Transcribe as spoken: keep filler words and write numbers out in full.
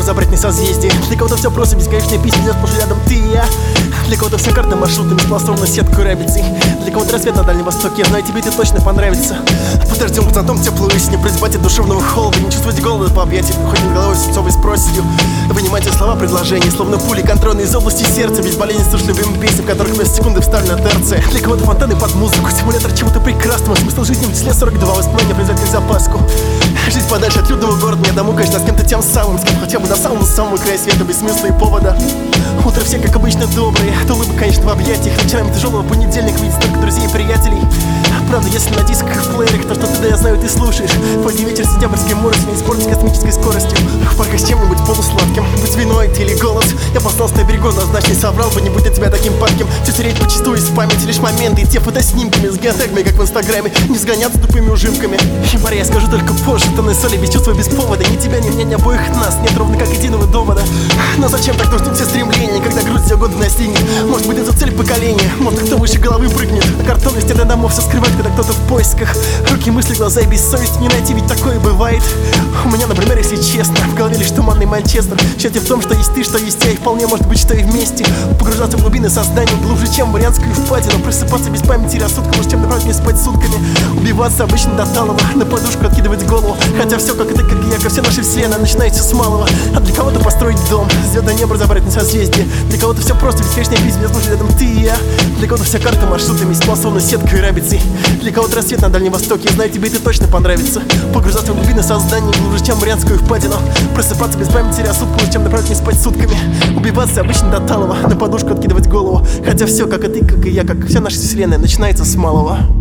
забрать не созвездие. Для кого-то все просто, бесконечные письма, идет сплошь рядом ты и я. Для кого-то вся карта маршрутами спластована сеткой рабицей. Для кого-то рассвет на Дальнем Востоке, я знаю, тебе это точно понравится. Под дождем, под зонтом теплую осень, не прозябать от душевного холода, не чувствовать голода по объятиям, ходим головой свинцовой с проседью. Вынимайте слова предложений, словно пули контрольные из области сердца. Без болезни слушай любимым песням, в которых вместо секунды вставлена терция. Для кого-то фонтаны под музыку, симулятор чего-то прекрасного. Смысл жизни в числе сорок два, воспоминания производят как запаску. Жизнь подальше от людного города, мне домой, конечно, с кем-то тем самым, с кем хотя бы до самого-самого края света, без смысла и повода. Утро все, как обычно, добрые, от улыбок, конечно, в объятиях. Вечерами тяжелого понедельника видеть столько друзей и приятелей. Правда, если на дисках и в плеерах, то что ты, да я знаю, ты слушаешь. Поздний вечер, сентябрьской морось, не испортить космической скоростью. В парках с чем-нибудь полусладким, будь виной ты или голос. Я послался на берегу, однозначно не соврал бы, не будь от тебя таким парким. Все терять почастую из памяти, лишь моменты и те фотоснимками с геотегами, как в инстаграме, не сгоняться тупыми ужимками. Ебарь, я скажу только позже, тонны соли без чувства, без повода. Ни тебя, ни меня, ни обоих нас нет ровно как единого довода. Но зачем так нужны все стремления, когда грудь все годы настигнет? Может быть, это цель поколения, может, кто выше головы прыгнет. А картонные стены домов все скрывают, когда кто-то в поисках. Руки, мысли, глаза и бессовесть не найти, ведь такое бывает. У меня, например, если честно, в голове лишь туманный Манчестер. Счастье в том, что есть ты, что есть я, и вполне может быть, что и вместе. Погружаться в глубины сознания глубже, чем Марианскую впадину. Просыпаться без памяти и рассудка, лучше, чем направить не спать сутками. Убиваться обычно до талого, на подушку откидывать голову. Хотя все, как и ты, как и я, как все наши вселенные, начинается с малого. А для кого-то построить дом, звездное небо разобрать на созвездие. Для кого-то все просто, бесконечная жизнь, мне служит рядом ты и я. Для кого-то вся карта маршрутами, спластована сеткой и рабицей. Для кого-то рассвет на Дальнем Востоке, я знаю, тебе это точно понравится. Погружаться в глубины сознания глубже, чем Марианскую впадину. Просыпаться без памяти и рассудка, лучше, чем направить не спать сутками. Убиваться обычно до талого, на подушку откидывать голову. Хотя все, как и ты, как и я, как вся наша вселенная, начинается с малого.